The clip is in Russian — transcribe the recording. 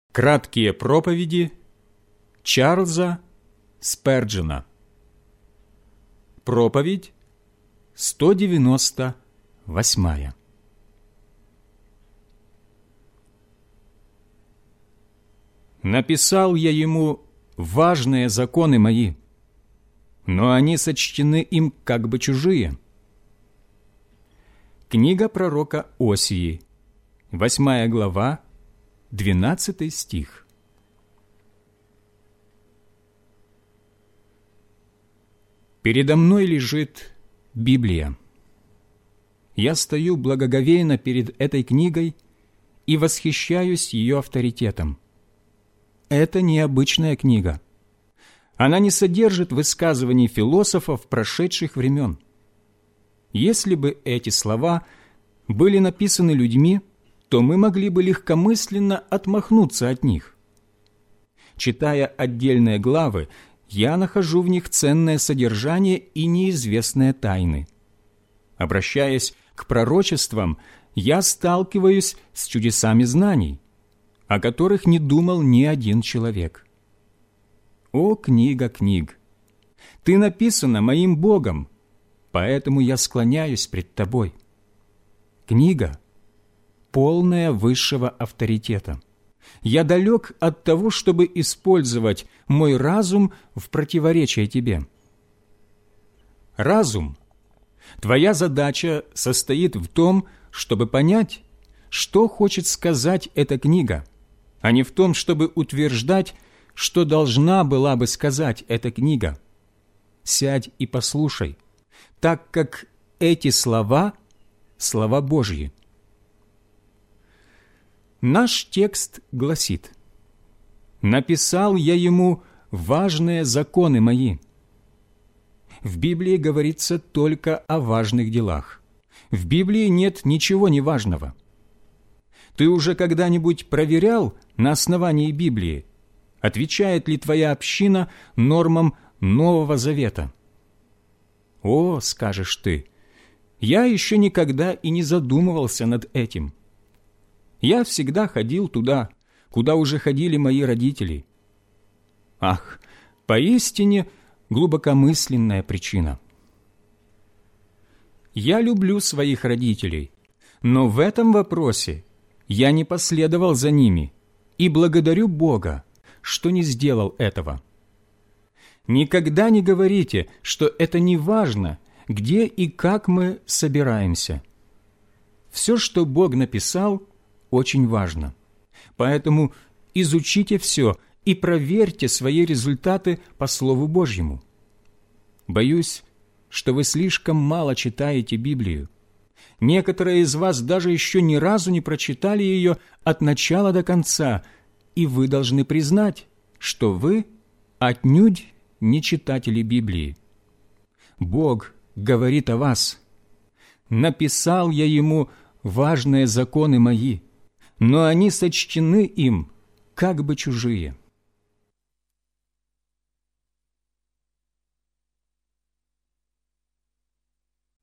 Краткие проповеди Чарльза Сперджена. Проповедь 198. Написал я ему важные законы мои, но они сочтены им как бы чужие. Книга пророка Осии, 8 глава, 12 стих. Передо мной лежит Библия. Я стою благоговейно перед этой книгой и восхищаюсь ее авторитетом. Это необычная книга. Она не содержит высказываний философов прошедших времен. Если бы эти слова были написаны людьми, то мы могли бы легкомысленно отмахнуться от них. Читая отдельные главы, я нахожу в них ценное содержание и неизвестные тайны. Обращаясь к пророчествам, я сталкиваюсь с чудесами знаний, о которых не думал ни один человек. О, книга книг! Ты написана моим Богом, поэтому я склоняюсь пред тобой. Книга полная высшего авторитета. Я далек от того, чтобы использовать мой разум в противоречие тебе. Разум. Твоя задача состоит в том, чтобы понять, что хочет сказать эта книга, а не в том, чтобы утверждать, что должна была бы сказать эта книга. Сядь и послушай, так как эти слова – слова Божьи. Наш текст гласит: «Написал я ему важные законы мои». В Библии говорится только о важных делах. В Библии нет ничего неважного. Ты уже когда-нибудь проверял на основании Библии, отвечает ли твоя община нормам Нового Завета? «О, — скажешь ты, — я еще никогда и не задумывался над этим. Я всегда ходил туда, куда уже ходили мои родители». Ах, поистине глубокомысленная причина. Я люблю своих родителей, но в этом вопросе я не последовал за ними и благодарю Бога, что не сделал этого. Никогда не говорите, что это не важно, где и как мы собираемся. Все, что Бог написал, очень важно. Поэтому изучите все и проверьте свои результаты по Слову Божьему. Боюсь, что вы слишком мало читаете Библию. Некоторые из вас даже еще ни разу не прочитали ее от начала до конца, и вы должны признать, что вы отнюдь не читатели Библии. Бог говорит о вас: «Написал я ему важные законы мои, но они сочтены им, как бы чужие».